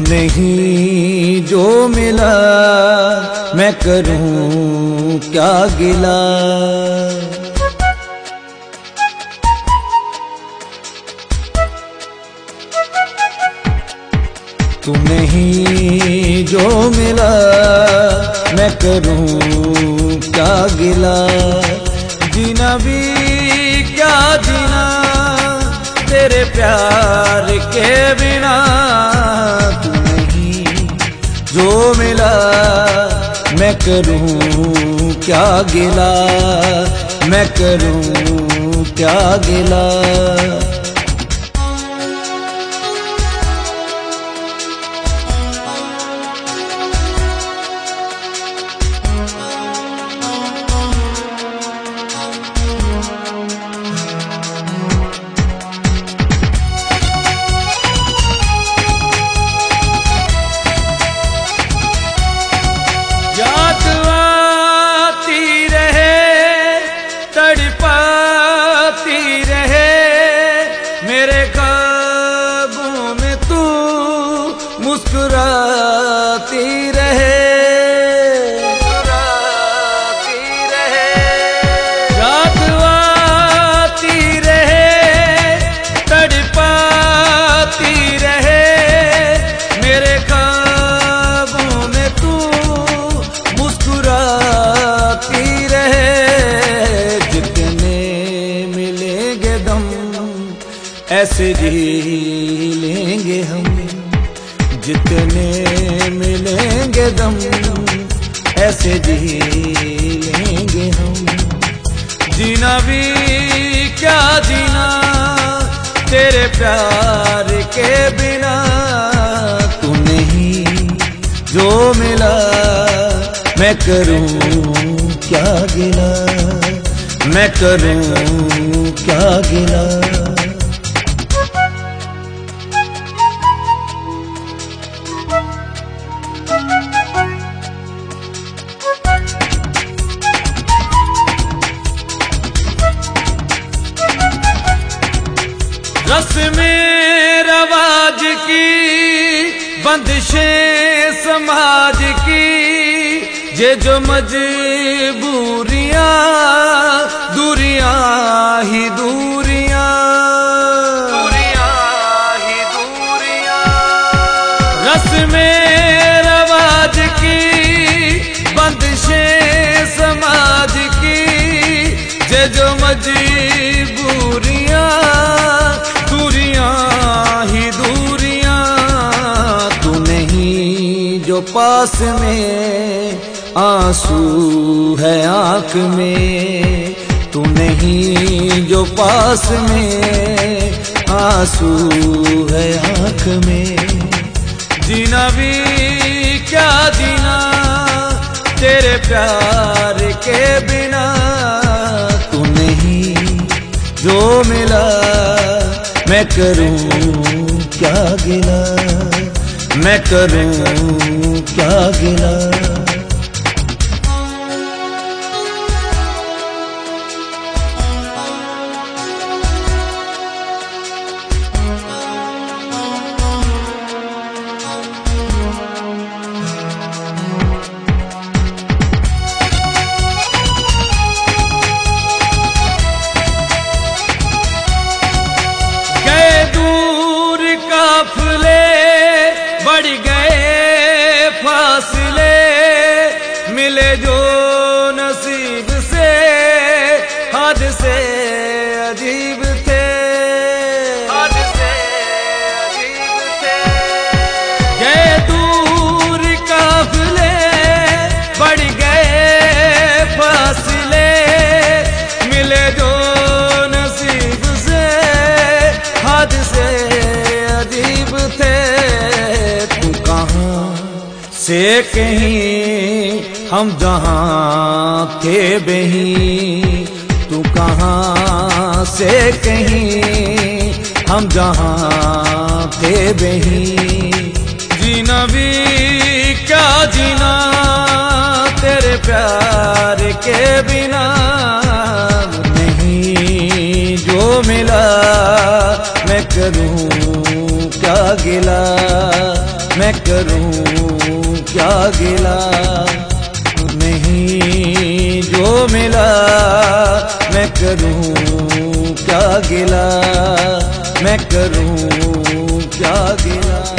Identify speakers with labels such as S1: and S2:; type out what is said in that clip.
S1: नहीं जो मिला मैं करूं क्या गिला। तू नहीं जो मिला मैं करूं क्या गिला। जीना भी क्या जीना तेरे प्यार के बिना। तू नहीं जो मिला मैं करूं क्या गिला, मैं करूं क्या गिला। मुस्कुराती रहे, मुस्कुराती रहे, याद आती रहे, तड़पाती रहे। मेरे ख्वाबों में तू मुस्कुराती रहे। जितने मिलेंगे दम ऐसे जी लेंगे हम। जितने मिलेंगे दम ऐसे जी लेंगे हम। जीना भी क्या जीना तेरे प्यार के बिना। तू नहीं जो मिला मैं करूं क्या गिला, मैं करूं क्या गिला। रस्में रवाज की बंदिशें समाज की, ये जो मजबूरियां दूरियां ही दूरियां, दूरियां ही दूरियां। रस्में रवाज की बंदिशें समाज की, ये जो मजबूरियां ही दूरियां। तू नहीं जो पास में आंसू है आंख में। तू नहीं जो पास में आंसू है आंख में। जीना भी क्या जीना तेरे प्यार के बिना। तू नहीं जो मिला मैं करूं क्या गिला, मैं करूं क्या गिला। बढ़ गए फासले मिले जो नसीब से हद से अजीब थे, हद से अजीब थे। गए दूर काफिले बढ़ गए फासले मिले जो नसीब से हद से अजीब थे। से कहीं हम जहाँ थे बहीं। तू कहाँ से कहीं हम जहाँ थे बहीं। जीना भी क्या जीना तेरे प्यार के बिना। नहीं जो मिला मैं करूं क्या गिला, मैं करूं क्या गिला, नहीं जो मिला मैं करूं क्या गिला, मैं करूं क्या गिला।